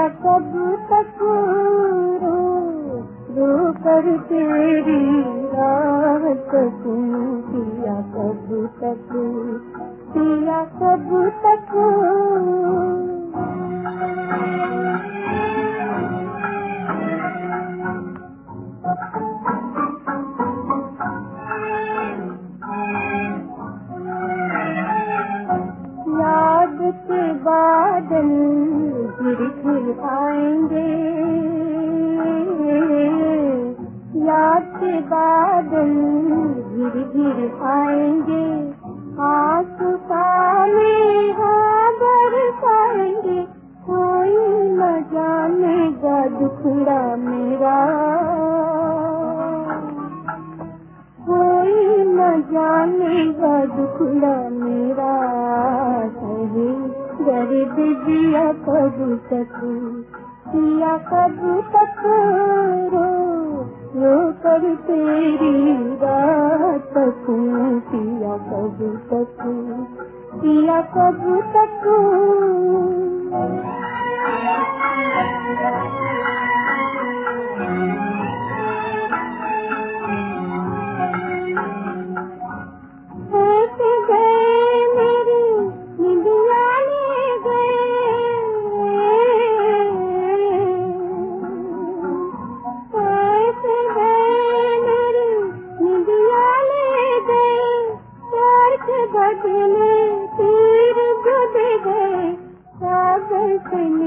कब तक रो रो कर तेरी राह तकूं, पिया कब तक, पिया कब तक। याद के बादल गिर गिर आएंगे, याद के बादल गिर गिर आएंगे, आंसू काले हाँ बरसाएंगे, कोई न जानेगा दुखड़ा मेरा, कोई न जानेगा दुखड़ा मेरा। सही दर्द जिया कब तक, जिया कब तक रो रो कर तेरी राह तकूं, पिया कब तक, पिया कब तक। ऐसे गए मेरी निंदिया ले गए, ऐसे गए मेरी निंदिया ले गए, प्यार के बदले तीर जो दे गए, सागर से